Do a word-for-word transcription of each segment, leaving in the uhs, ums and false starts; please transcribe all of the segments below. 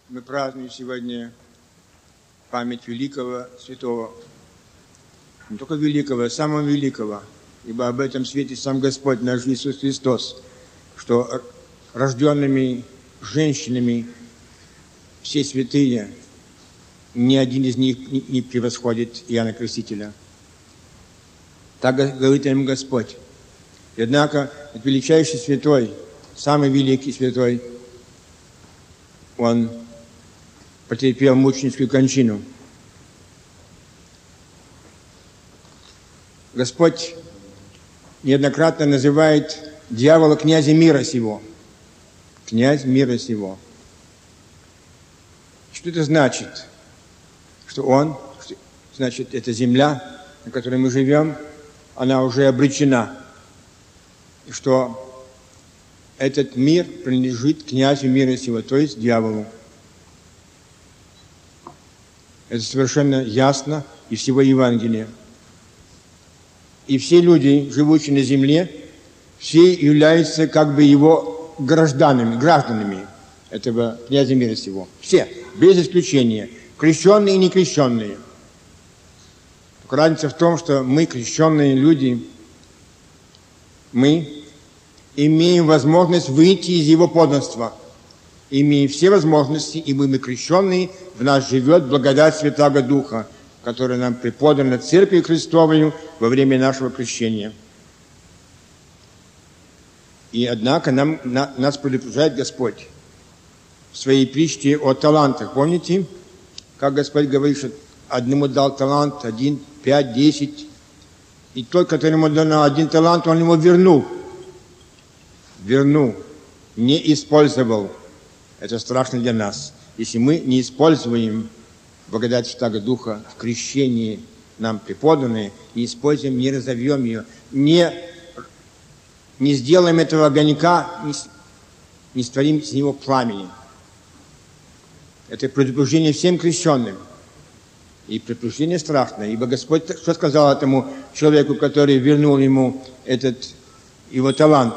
мы празднуем сегодня память великого святого, не только великого, а самого великого, ибо об этом светит сам Господь наш Иисус Христос, что рожденными женщинами все святые, ни один из них не превосходит Иоанна Крестителя. Так говорит им Господь. И однако величайший святой, самый великий святой, он потерпел мученическую кончину. Господь неоднократно называет дьявола князем мира сего. Князь мира сего. Что это значит? Что он, значит, эта земля, на которой мы живем, она уже обречена. И что этот мир принадлежит князю мира сего, то есть дьяволу. Это совершенно ясно из всего Евангелия. И все люди, живущие на земле, все являются как бы его гражданами, гражданами этого князя мира сего. Все, без исключения. Крещенные и некрещенные. Только разница в том, что мы, крещенные люди, мы имеем возможность выйти из его подданства. Имеем все возможности, и мы, мы крещенные, в нас живет благодать Святаго Духа, которая нам преподана Церковью Христовою во время нашего крещения. И однако нам, на, нас предупреждает Господь в своей притче о талантах. Помните, как Господь говорит, что одному дал талант, один, пять, десять, и тот, которому дал один талант, он ему вернул. Вернул, не использовал. Это страшно для нас. Если мы не используем благодать Святаго Духа в крещении нам преподанные, и используем, не разовьем ее, не, не сделаем этого огонька, не, не створим с него пламени. Это предупреждение всем крещенным. И предупреждение страшное, ибо Господь что сказал этому человеку, который вернул ему этот его талант?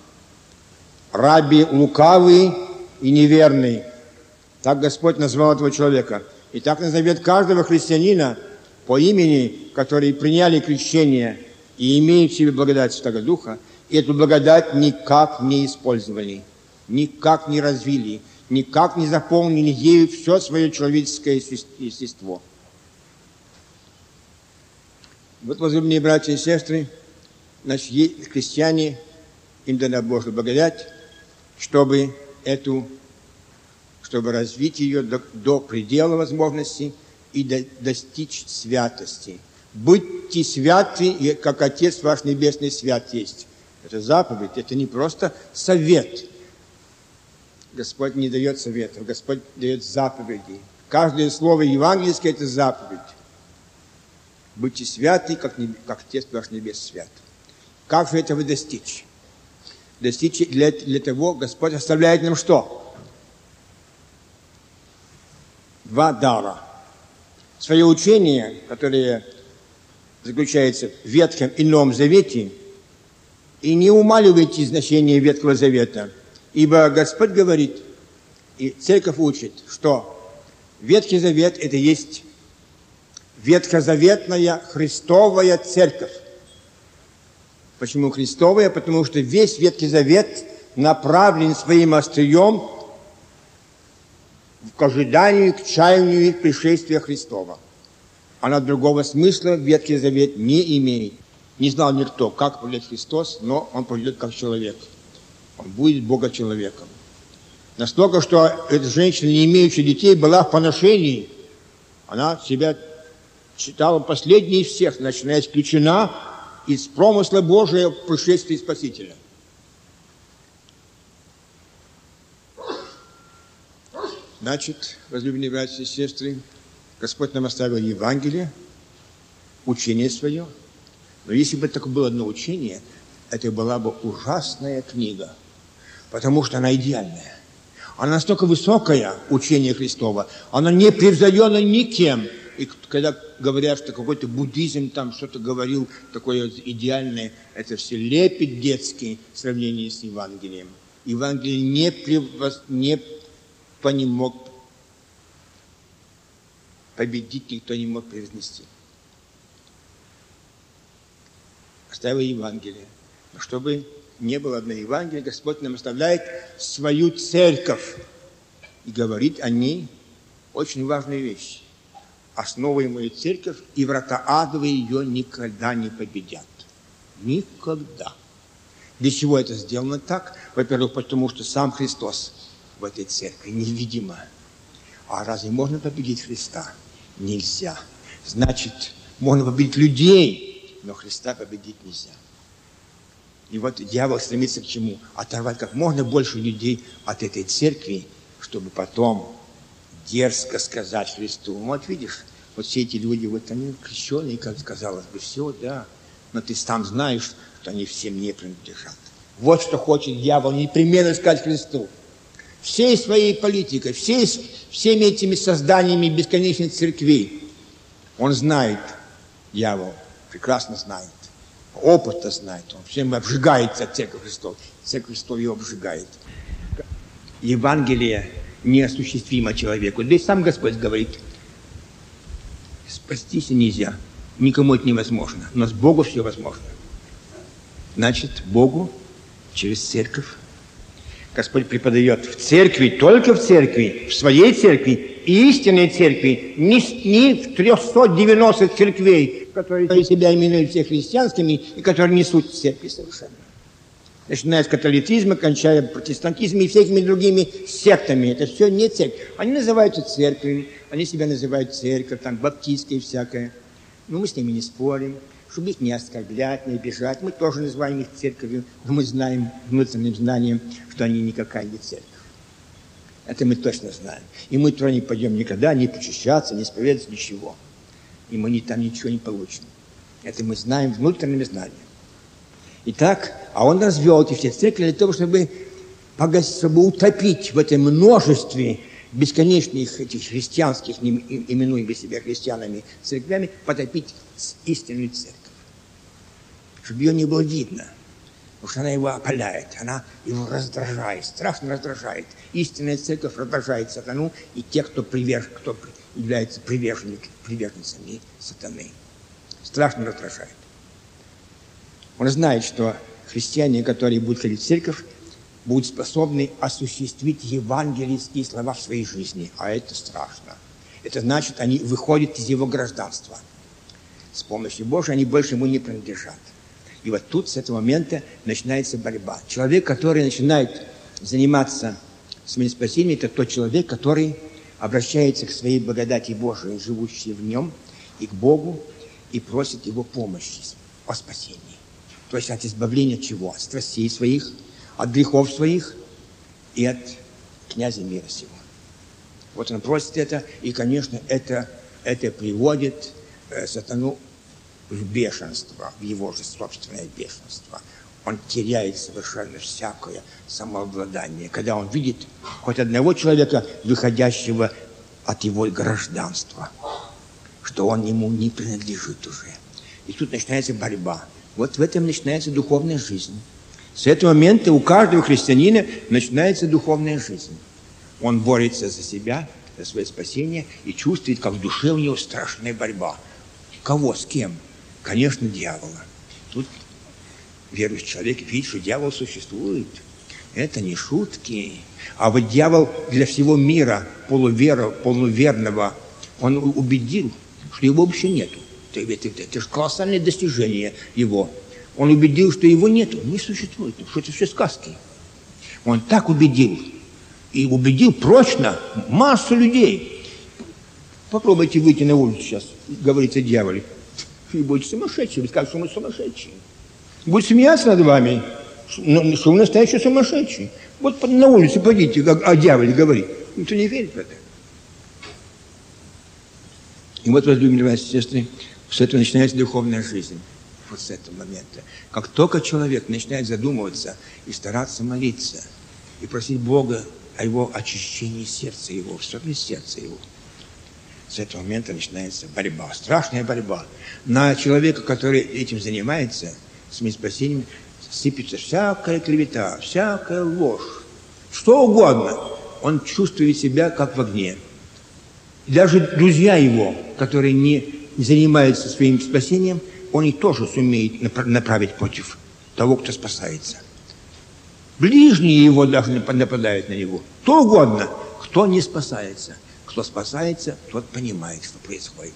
Раби лукавый и неверный. Так Господь назвал этого человека. И так назовет каждого христианина по имени, которые приняли крещение и имеют в себе благодать Святаго Духа, и эту благодать никак не использовали, никак не развили, никак не заполнили ею все свое человеческое естество. Вот, возлюбленные братья и сестры, наши христиане, им дана Божья благодать, чтобы эту, чтобы развить ее до, до предела возможностей и до, достичь святости. Будьте святы, как Отец ваш Небесный свят есть. Это заповедь, это не просто совет. Господь не дает советов, Господь дает заповеди. Каждое слово евангельское – это заповедь. Будьте святы, как, небе, как Отец ваш Небесный свят. Как же этого достичь? Достичь для, для того Господь оставляет нам что? Два дара. Свое учение, которое заключается в Ветхом и Новом Завете, и не умаливайте значение Ветхого Завета, ибо Господь говорит, и Церковь учит, что Ветхий Завет – это есть ветхозаветная Христовая Церковь. Почему Христовая? Потому что весь Ветхий Завет направлен своим острием к ожиданию, к чаянию пришествия Христова. Она другого смысла Ветхий Завет не имеет. Не знал никто, как придет Христос, но Он придет как человек. Он будет Бога-человеком. Настолько, что эта женщина, не имеющая детей, была в поношении. Она себя считала последней из всех, начиная исключена из промысла Божия в пришествии Спасителя. Значит, возлюбленные братья и сестры, Господь нам оставил Евангелие, учение свое. Но если бы такое было одно учение, это была бы ужасная книга, потому что она идеальная. Она настолько высокая, учение Христово, она не превзойдена никем. И когда говорят, что какой-то буддизм там что-то говорил, такое идеальное, это все лепет детский в сравнении с Евангелием. Евангелие не, превоз... не понемог победить никто не мог превознести. Оставил Евангелие. Но чтобы не было одной Евангелия, Господь нам оставляет свою церковь и говорит о ней очень важные вещи. Основывай мою церковь, и врата адовые ее никогда не победят. Никогда. Для чего это сделано так? Во-первых, потому что сам Христос в этой церкви невидимо. А разве можно победить Христа? Нельзя. Значит, можно победить людей, но Христа победить нельзя. И вот дьявол стремится к чему? Оторвать как можно больше людей от этой церкви, чтобы потом дерзко сказать Христу: вот видишь, вот все эти люди, вот они крещеные, как казалось бы, все, да, но ты сам знаешь, что они всем не принадлежат. Вот что хочет дьявол непременно сказать Христу. Всей своей политикой, всей, всеми этими созданиями бесконечных церквей. Он знает, дьявол прекрасно знает, опыта знает, он всем обжигается от церкви Христов. Церковь Христов его обжигает. Евангелие неосуществимо человеку. Да и сам Господь говорит: спастись нельзя, никому это невозможно, но с Богу все возможно. Значит, Богу через церковь. Господь преподает в церкви, только в церкви, в своей церкви, истинной церкви, не, не в трехстах девяноста церквей, которые себя именуют все христианскими и которые несут в церкви совершенно. Начиная с католицизма, кончая протестантизмом и всякими другими сектами. Это все не церковь. Они называются церковью, они себя называют церковь, там, баптистская и всякое. Но мы с ними не спорим, чтобы их не оскорблять, не обижать. Мы тоже называем их церковью, но мы знаем внутренним знанием, что они никакая не церковь. Это мы точно знаем. И мы туда не пойдем никогда, не почищаться, не исповедоваться, ничего. И мы не, там ничего не получим. Это мы знаем внутренними знаниями. Итак, а он развел эти все церкви для того, чтобы, чтобы утопить в этом множестве бесконечных этих христианских, именуемых себя христианами, церквями, потопить истинную церковь. Чтобы ее не было видно. Потому что она его опаляет, она его раздражает, страшно раздражает. Истинная церковь раздражает сатану и тех, кто, приверж, кто является приверженцами сатаны. Страшно раздражает. Он знает, что христиане, которые будут ходить в церковь, будут способны осуществить евангельские слова в своей жизни. А это страшно. Это значит, они выходят из его гражданства. С помощью Божией они больше ему не принадлежат. И вот тут, с этого момента, начинается борьба. Человек, который начинает заниматься своим спасением, это тот человек, который обращается к своей благодати Божией, живущей в нем, и к Богу, и просит его помощи о спасении. То есть от избавления от чего? От страстей своих, от грехов своих и от князя мира сего. Вот он просит это, и, конечно, это, это приводит э, сатану в бешенство, в его же собственное бешенство. Он теряет совершенно всякое самообладание, когда он видит хоть одного человека, выходящего от его гражданства, что он ему не принадлежит уже. И тут начинается борьба. Вот в этом начинается духовная жизнь. С этого момента у каждого христианина начинается духовная жизнь. Он борется за себя, за свое спасение и чувствует, как в душе у него страшная борьба. Кого, с кем? Конечно, дьявола. Тут верующий человек видит, что дьявол существует. Это не шутки. А вот дьявол для всего мира, полувера, полуверного, он убедил, что его вообще нету. Это, это, это же колоссальное достижение его. Он убедил, что его нету, не существует, что это все сказки. Он так убедил. И убедил прочно массу людей. Попробуйте выйти на улицу сейчас, говорить о дьяволе. Вы будете сумасшедшие, вы скажете, что мы сумасшедшие. Будет смеяться над вами, что вы настоящие сумасшедшие. Вот на улице пойдите, как о дьяволе говорить. Никто не верит в это. И вот, возлюбленные братья и сестры, с этого начинается духовная жизнь. Вот с этого момента. Как только человек начинает задумываться и стараться молиться, и просить Бога о его очищении сердца его, в сердце его, с этого момента начинается борьба, страшная борьба. На человека, который этим занимается, своим спасением, сыпется всякая клевета, всякая ложь, что угодно. Он чувствует себя как в огне. Даже друзья его, которые не занимаются своим спасением, он их тоже сумеет направить против того, кто спасается. Ближние его даже нападают на него. Кто угодно, кто не спасается. Кто спасается, тот понимает, что происходит.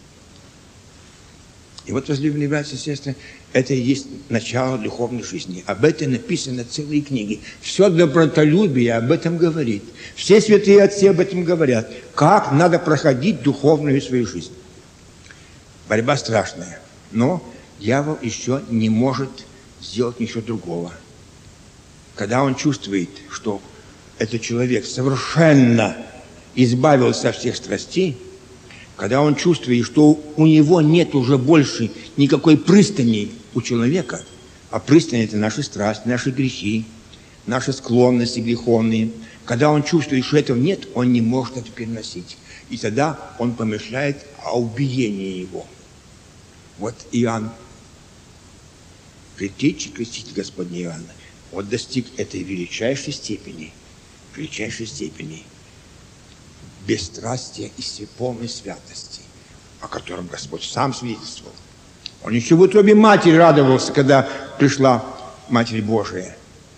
И вот, возлюбленные братья и сестры, это и есть начало духовной жизни. Об этом написано целые книги. Все добротолюбие об этом говорит. Все святые отцы об этом говорят. Как надо проходить духовную свою жизнь. Борьба страшная. Но дьявол еще не может сделать ничего другого. Когда он чувствует, что этот человек совершенно избавился от всех страстей, когда он чувствует, что у него нет уже больше никакой пристани у человека, а пристань – это наши страсти, наши грехи, наши склонности греховные. Когда он чувствует, что этого нет, он не может это переносить. И тогда он помышляет о убиении его. Вот Иоанн, предтеча креститель Господня Иоанна, вот достиг этой величайшей степени, величайшей степени бесстрастия и полной святости, о котором Господь сам свидетельствовал. Он еще в утробе матери радовался, когда пришла Матерь Божия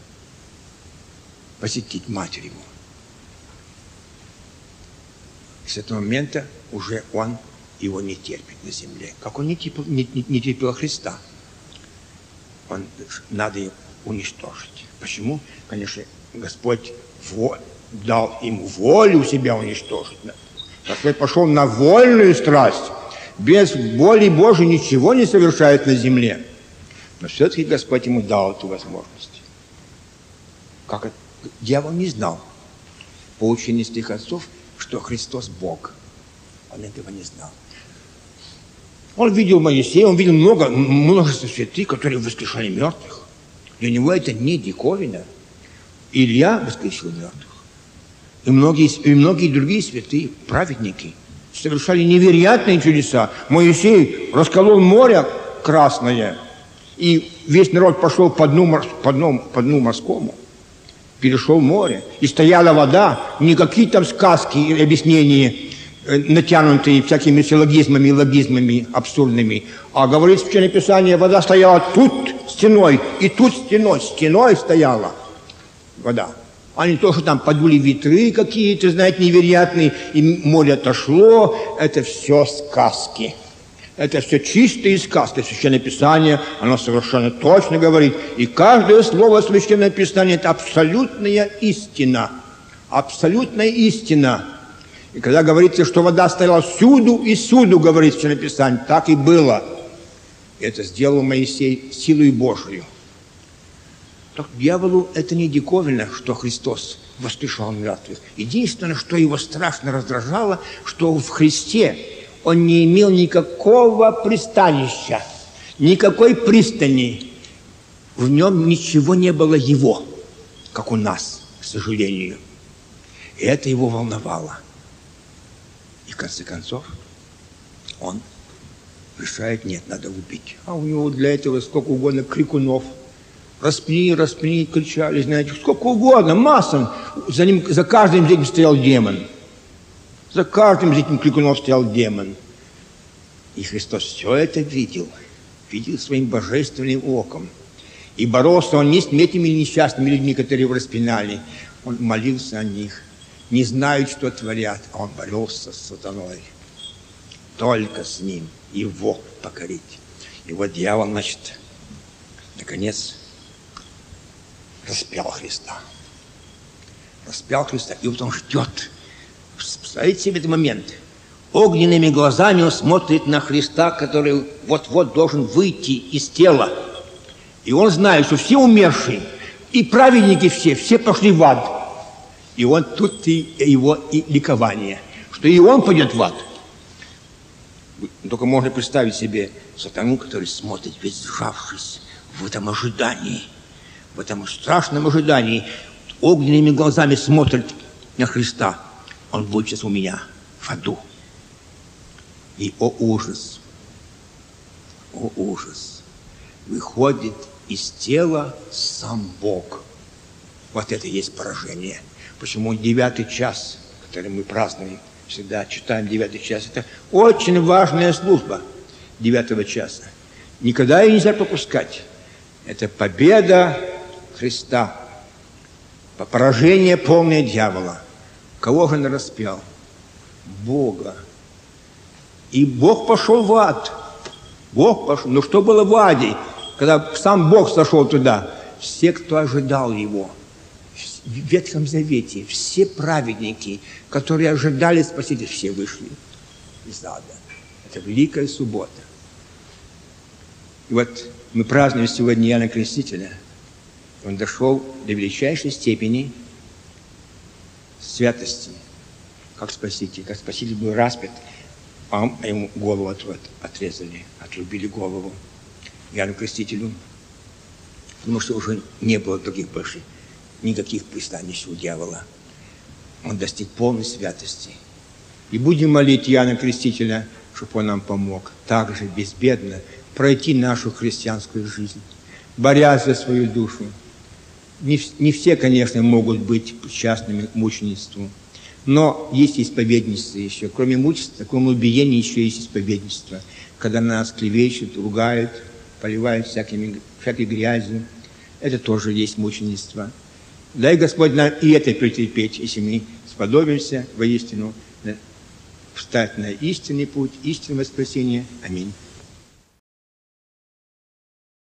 посетить Матерь его. С этого момента уже он его не терпит на земле, как он не терпел, не, не, не терпел Христа. Он, надо его уничтожить. Почему? Конечно, Господь во, дал ему волю себя уничтожить. Господь пошел на вольную страсть. Без воли Божией ничего не совершает на земле. Но все-таки Господь ему дал эту возможность. Как это? Дьявол не знал по учению святых отцов, что Христос Бог. Он этого не знал. Он видел Моисея, он видел много, множество святых, которые воскрешали мертвых. Для него это не диковина. Илья воскресил мертвых. И многие, и многие другие святые праведники совершали невероятные чудеса. Моисей расколол море красное, и весь народ пошел по дну, по дну, по дну морскому. Перешел море, и стояла вода, не какие там сказки и объяснения, натянутые всякими силлогизмами и логизмами абсурдными, а говорит Священное Писание, вода стояла тут стеной, и тут стеной, стеной стояла вода. А не то, что там подули ветры какие-то, знаете, невероятные, и море отошло, это все сказки. Это все чистые сказки. Священное Писание, оно совершенно точно говорит. И каждое слово Священного Писания – это абсолютная истина. Абсолютная истина. И когда говорится, что вода стояла всюду и всюду, говорит Священное Писание, так и было. И это сделал Моисей силой Божию. Так дьяволу это не диковина, что Христос воскрешал мертвых. Единственное, что его страшно раздражало, что в Христе он не имел никакого пристанища, никакой пристани. В нем ничего не было его, как у нас, к сожалению. И это его волновало. И в конце концов он решает, нет, надо убить. А у него для этого сколько угодно крикунов. Распни, распни, кричали, знаете, сколько угодно, масса. За ним, за каждым из этим стоял демон. За каждым из этим крикунов стоял демон. И Христос все это видел. Видел своим божественным оком. И боролся он не с этими несчастными людьми, которые его распинали. Он молился о них. Не знают, что творят, а он боролся с сатаной. Только с ним его покорить. И вот дьявол, значит, наконец распял Христа. Распял Христа, и вот он ждет. Представляете себе этот момент? Огненными глазами он смотрит на Христа, который вот-вот должен выйти из тела. И он знает, что все умершие, и праведники все, все пошли в ад. И он тут и его и ликование, что и он пойдет в ад. Только можно представить себе сатану, который смотрит, весь сжавшись в этом ожидании, в этом страшном ожидании, огненными глазами смотрит на Христа. Он будет сейчас у меня в аду. И, о ужас, о ужас, выходит из тела сам Бог. Вот это и есть поражение. Почему девятый час, который мы празднуем всегда читаем девятый час. Это очень важная служба девятого часа. Никогда ее нельзя пропускать. Это победа Христа. Поражение полное дьявола. Кого же он распял? Бога. И Бог пошел в ад. Бог пошел. Но что было в аде, когда сам Бог сошел туда? Все, кто ожидал Его. В Ветхом Завете все праведники, которые ожидали Спасителя, все вышли из ада. Это Великая Суббота. И вот мы празднуем сегодня Иоанна Крестителя. Он дошел до величайшей степени святости, как Спаситель. Как Спаситель был распят, а ему голову от, от, отрезали, отрубили голову Иоанну Крестителю, потому что уже не было других больше никаких пристанищ у дьявола. Он достиг полной святости. И будем молить Иоанна Крестителя, чтобы он нам помог также безбедно пройти нашу христианскую жизнь, борясь за свою душу. Не, не все, конечно, могут быть причастными к мученичеству, но есть исповедничество еще. Кроме мученичества, кроме убиения, еще есть исповедничество, когда нас клевещут, ругают, поливают всякими, всякой грязью. Это тоже есть мученичество. Дай Господь нам и это претерпеть, если мы сподобимся воистину встать на истинный путь, истинного спасения. Аминь.